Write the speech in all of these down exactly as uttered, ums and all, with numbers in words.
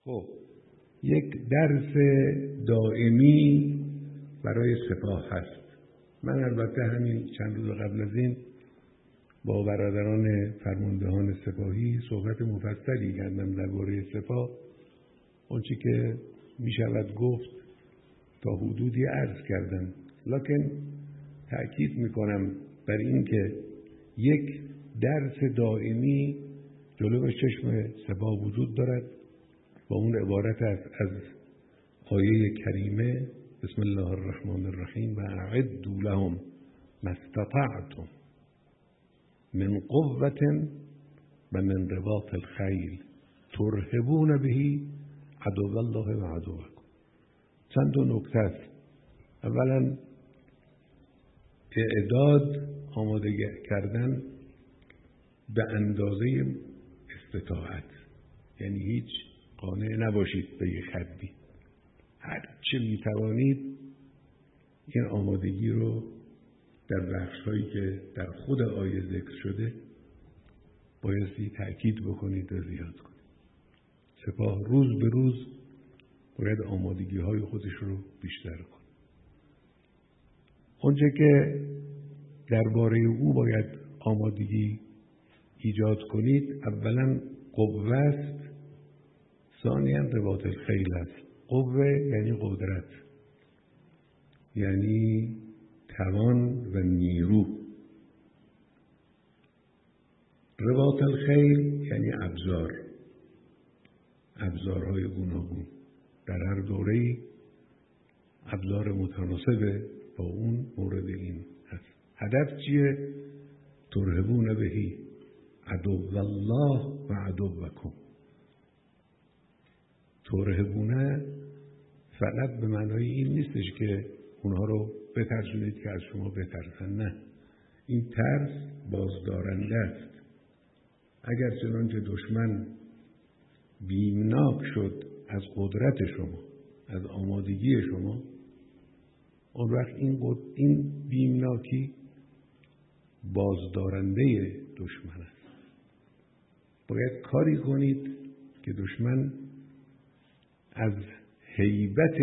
خب یک درس دائمی برای سپاه هست. من البته همین چند روز قبل از این با برادران فرماندهان سپاهی صحبت مفصلی کردم درباره سپاه. آنچه که می شود گفت تا حدودی عرض کردم، لکن تأکید می کنم بر این که یک درس دائمی جلو چشم سپاه وجود دارد و اون عبارت است از آیه کریمه بسم الله الرحمن الرحیم و اعدوا لهم ما استطعتم من قوة و من رباط الخیل ترهبون به عدو الله و عدوکم. چند دو نکته است. اولا اعداد، آماده کردن به اندازه استطاعت، یعنی هیچ قانع نباشید به یک حدی، هر چه میتوانید این آمادگی رو در بخش‌هایی که در خود آیه ذکر شده بایستی تأکید بکنید و زیاد کنید. سپاه روز به روز باید آمادگی های خودش رو بیشتر کنه. اونچه که درباره او باید آمادگی ایجاد کنید اولا قوه است، ثانیاً رباط الخیل است. قوه یعنی قدرت، یعنی توان و نیرو. رباط الخیل یعنی ابزار، ابزارهای گوناگون. در هر دوره‌ای ابزار متناسب با اون مورد این هست. هدف چیه؟ ترهبون بهی عدو الله و عدوکم. ترهبونه فقط به معنای این نیستش که اونها رو بترسونید که از شما بترسن، نه، این ترس بازدارنده است. اگر چنانچه دشمن بیمناک شد از قدرت شما، از آمادگی شما، اون وقت این, این بیمناکی بازدارنده دشمن است. باید کاری کنید که دشمن از هیبت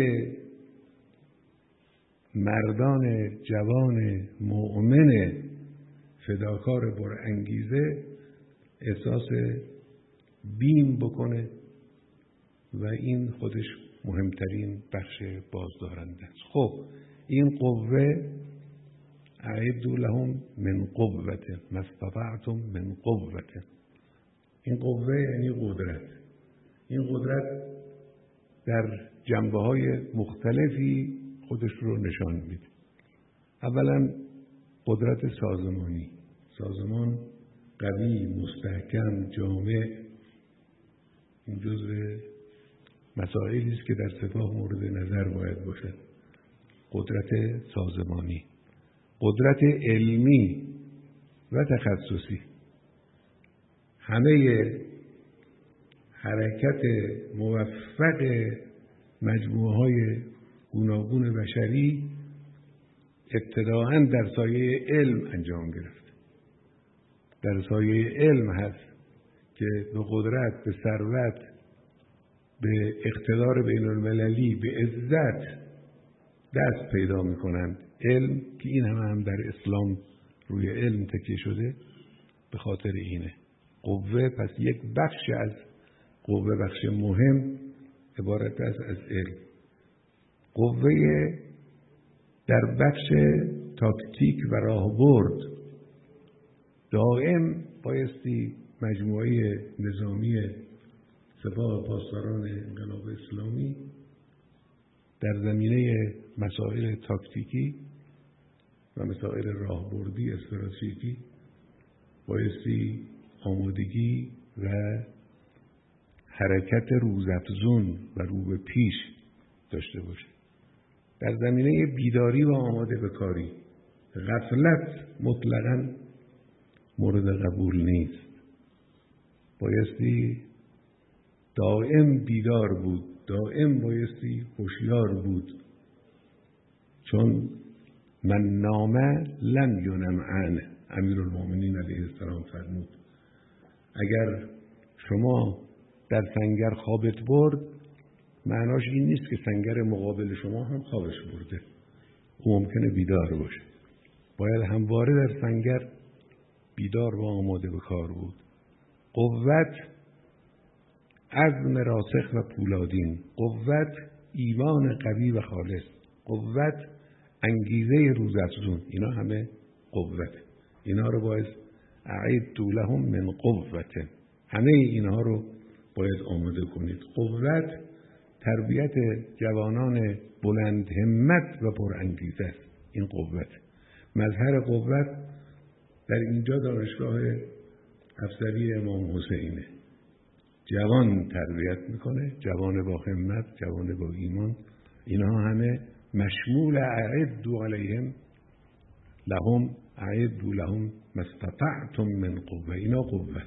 مردان جوان مؤمن فداکار برانگیزه احساس بیم بکنه و این خودش مهمترین بخش بازدارنده است. خب این قوه اعدوا لهم من قوة ما استطعتم من قوة. این قوه یعنی قدرت. این قدرت در جنبه‌های مختلفی خودش رو نشان میده. اولا قدرت سازمانی، سازمان قوی، مستحکم، جامع. این جزء مسائلی است که در سپاه مورد نظر باید باشد. قدرت سازمانی، قدرت علمی و تخصصی. همه حرکت موفق مجموعه های گوناگون بشری ابتداءً در سایه علم انجام گرفت. در سایه علم هست که به قدرت، به ثروت، به اقتدار بین المللی، به عزت دست پیدا می کنند. علم که این همه هم در اسلام روی علم تکیه شده به خاطر اینه. قوه پس یک بخش از قوه، بخش مهم عبارت است از علم. قوه در بخش تاکتیک و راهبرد دائم بایستی مجموعه نظامی سپاه پاسداران انقلاب اسلامی در زمینه مسائل تاکتیکی و مسائل راهبردی استراتژیکی بایستی آمادگی و حرکت روزافزون و رو به پیش داشته باشه. در زمینه بیداری و آماده به کاری غفلت مطلقاً مورد قبول نیست. بایستی دائم بیدار بود، دائم بایستی هوشیار بود، چون من نام لم ینم عنه. امیرالمومنین علیه السلام فرمود اگر شما در سنگر خوابت برد، معناش این نیست که سنگر مقابل شما هم خوابش برده. او ممکنه بیدار باشه. باید همواره در سنگر بیدار و آماده به کار بود. قوت عزم راسخ و پولادین، قوت ایمان قوی و خالص، قوت انگیزه روزافزون، اینا همه قوت. اینا رو باید اعد لهم من قوت، همه اینها رو باید آماده کنید. قوت تربیت جوانان بلند همت و پر انگیزه است. این قوت، مظهر قوت در اینجا دانشگاه افسری امام حسینه. جوان تربیت میکنه، جوان با همت، جوان با ایمان. اینها همه مشمول اعدوا علیهم لهم اعدوا لهم ما استطعتم من قوه. اینا قوت.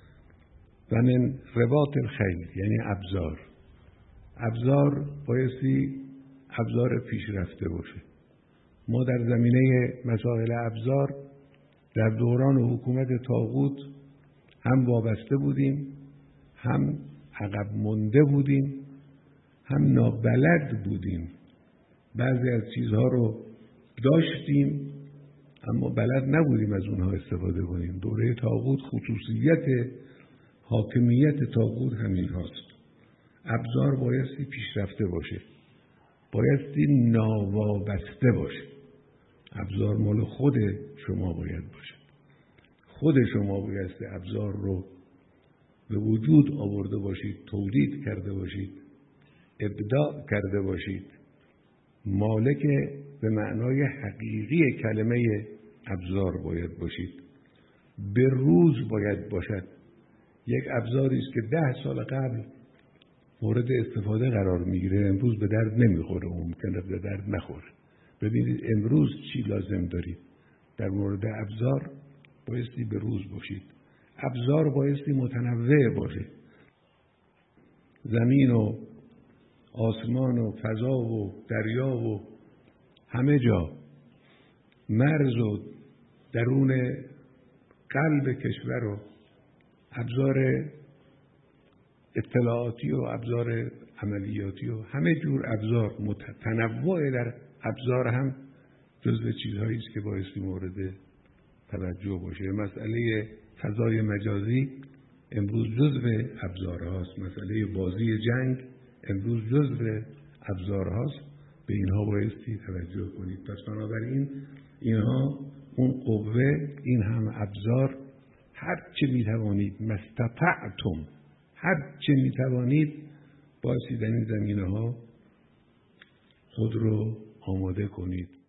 و من رباط الخیل یعنی ابزار. ابزار بایستی ابزار پیشرفته باشه. ما در زمینه مسائل ابزار در دوران حکومت طاغوت هم وابسته بودیم، هم عقب مونده بودیم، هم نابلد بودیم. بعضی از چیزها رو داشتیم اما بلد نبودیم از اونها استفاده کنیم. دوره طاغوت خصوصیت حاکمیت طاغوت همین هاست. ابزار بایستی پیشرفته باشه، بایستی ناوابسته باشه. ابزار مال خود شما باید باشه. خود شما بایستی ابزار رو به وجود آورده باشید، تولید کرده باشید، ابداع کرده باشید. مالک به معنای حقیقی کلمه ابزار باید باشید. به روز باید باشد. یک ابزاری است که ده سال قبل مورد استفاده قرار میگیره، امروز به درد نمیخوره، ممکنه به درد نخوره. ببینید امروز چی لازم دارید. در مورد ابزار بایستی به روز باشید. ابزار بایستی متنوع باشه. زمین و آسمان و فضا و دریا و همه جا، مرز و درون قلب کشور و ابزار اطلاعاتی و ابزار عملیاتی و همه جور ابزار. تنوع در ابزار هم جزو چیزهایی است که بایستی مورد توجه باشه. مسئله فضای مجازی امروز جزو ابزارهاست. مسئله بازی جنگ امروز جزو ابزارهاست. به اینها بایستی توجه کنید. پس بنابراین اینها اون قوه، این هم ابزار. هر چه میتوانید مستطعتم، هر چه میتوانید بایستی در این زمینه ها خود رو آماده کنید.